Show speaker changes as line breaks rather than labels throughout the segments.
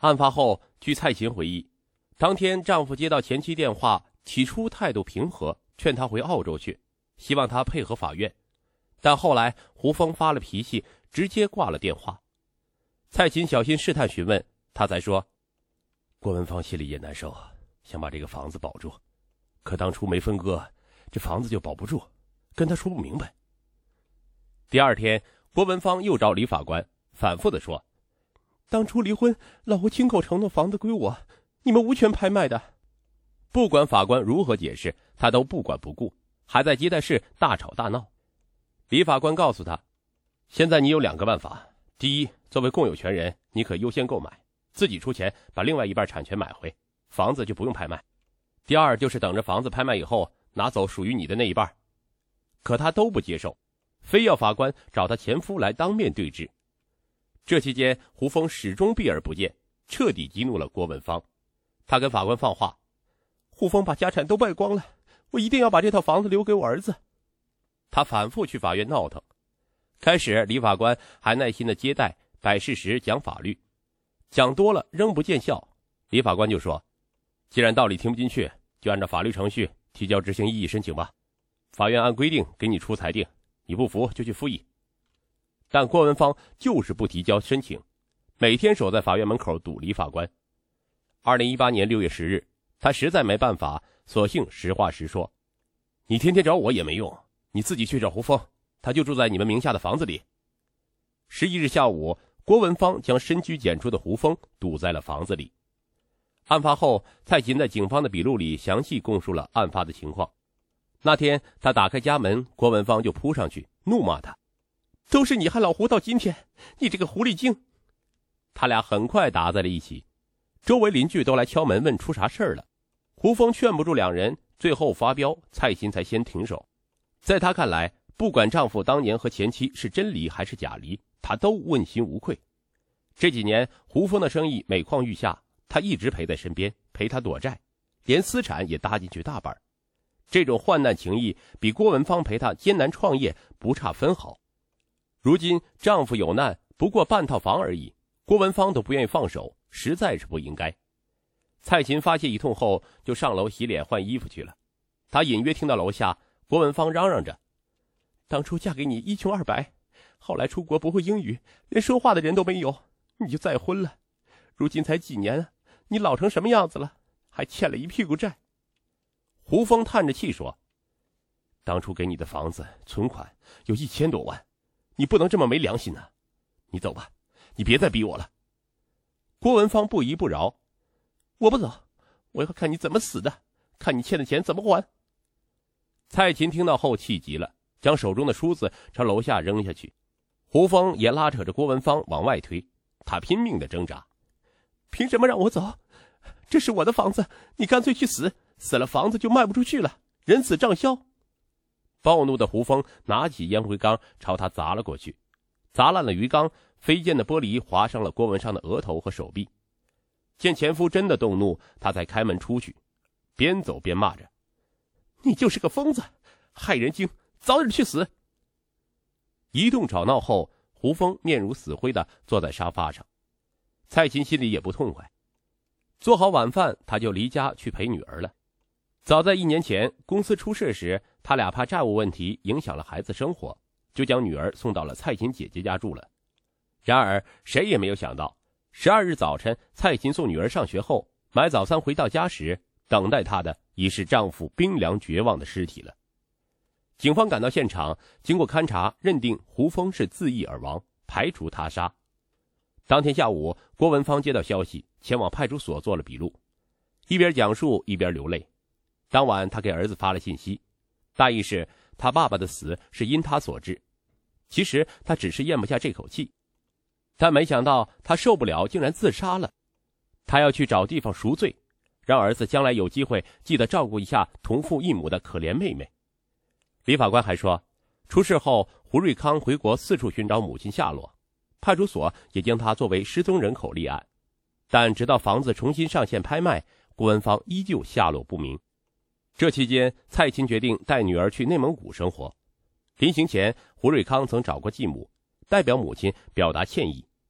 案发后，据蔡琴回忆，当天丈夫接到前妻电话，起初态度平和，劝她回澳洲去，希望她配合法院。但后来胡峰发了脾气，直接挂了电话。蔡琴小心试探询问，他才说，郭文芳心里也难受，想把这个房子保住，可当初没分割，这房子就保不住，跟他说不明白。第二天，郭文芳又找李法官，反复地说，当初离婚，老胡亲口承诺房子归我，你们无权拍卖的。不管法官如何解释，他都不管不顾，还在接待室大吵大闹。李法官告诉他，现在你有2个办法，第一，作为共有权人，你可优先购买，自己出钱把另外一半产权买回，房子就不用拍卖。第二，就是等着房子拍卖以后，拿走属于你的那一半。可他都不接受，非要法官找他前夫来当面对质。这期间，胡峰始终避而不见，彻底激怒了郭文芳。他跟法官放话，胡峰把家产都败光了，我一定要把这套房子留给我儿子。他反复去法院闹腾。开始李法官还耐心的接待，摆事实讲法律，讲多了仍不见效，李法官就说，既然道理听不进去，就按照法律程序提交执行异议申请吧，法院按规定给你出裁定，你不服就去复议。但郭文芳就是不提交申请，每天守在法院门口堵李法官。2018年6月10日，他实在没办法，索性实话实说，你天天找我也没用，你自己去找胡峰，他就住在你们名下的房子里。11日下午，郭文芳将深居简出的胡峰堵在了房子里。案发后，蔡琴在警方的笔录里详细供述了案发的情况。那天他打开家门，郭文芳就扑上去怒骂他，都是你害老胡到今天，你这个狐狸精。他俩很快打在了一起，周围邻居都来敲门问出啥事了。胡峰劝不住两人，最后发飙，蔡琴才先停手。在他看来，不管丈夫当年和前妻是真离还是假离，他都问心无愧。这几年胡峰的生意每况愈下，他一直陪在身边，陪他躲债，连私产也搭进去大半。这种患难情谊比郭文芳陪他艰难创业不差分毫。如今丈夫有难，不过半套房而已，郭文芳都不愿意放手，实在是不应该。蔡琴发泄一通后，就上楼洗脸换衣服去了。她隐约听到楼下郭文芳嚷嚷着，当初嫁给你一穷二白，后来出国不会英语，连说话的人都没有，你就再婚了，如今才几年，你老成什么样子了，还欠了一屁股债。胡峰叹着气说，当初给你的房子存款有1000多万，你不能这么没良心啊，你走吧，你别再逼我了。郭文芳不依不饶，我不走，我要看你怎么死的，看你欠的钱怎么还。蔡琴听到后气急了，将手中的梳子朝楼下扔下去。胡峰也拉扯着郭文芳往外推，他拼命的挣扎，凭什么让我走？这是我的房子，你干脆去死，死了房子就卖不出去了，人死账消。暴怒的胡峰拿起烟灰缸朝他砸了过去，砸烂了鱼缸，飞溅的玻璃划伤了郭文芳的额头和手臂。见前夫真的动怒，他才开门出去，边走边骂着，你就是个疯子，害人精，早点去死。一顿吵闹后，胡峰面如死灰地坐在沙发上。蔡琴心里也不痛快，做好晚饭，他就离家去陪女儿了。早在1年前公司出事时，他俩怕债务问题影响了孩子生活，就将女儿送到了蔡琴姐姐家住了。然而谁也没有想到，12日早晨蔡琴送女儿上学后，买早餐回到家时，等待她的已是丈夫冰凉绝望的尸体了。警方赶到现场，经过勘查，认定胡峰是自缢而亡，排除他杀。当天下午，郭文芳接到消息，前往派出所做了笔录，一边讲述一边流泪。当晚他给儿子发了信息，大意是他爸爸的死是因他所致，其实他只是咽不下这口气，但没想到他受不了竟然自杀了。他要去找地方赎罪，让儿子将来有机会记得照顾一下同父异母的可怜妹妹。李法官还说，出事后胡瑞康回国四处寻找母亲下落，派出所也将他作为失踪人口立案，但直到房子重新上线拍卖，郭文芳依旧下落不明。这期间，蔡琴决定带女儿去内蒙古生活。临行前，胡瑞康曾找过继母，代表母亲表达歉意。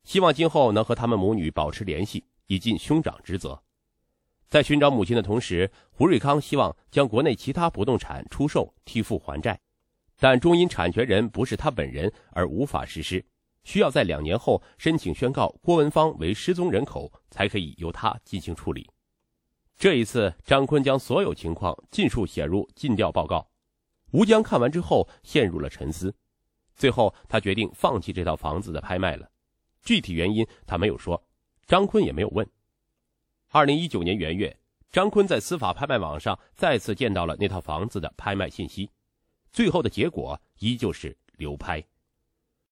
希望今后能和他们母女保持联系，以尽兄长之责。在寻找母亲的同时，胡瑞康希望将国内其他不动产出售替父还债，但终因产权人不是他本人而无法实施，需要在2年后申请宣告郭文芳为失踪人口，才可以由他进行处理。这一次，张坤将所有情况尽数写入尽调报告。吴江看完之后陷入了沉思，最后他决定放弃这套房子的拍卖了。具体原因他没有说，张坤也没有问。2019年元月，张坤在司法拍卖网上再次见到了那套房子的拍卖信息，最后的结果依旧是流拍。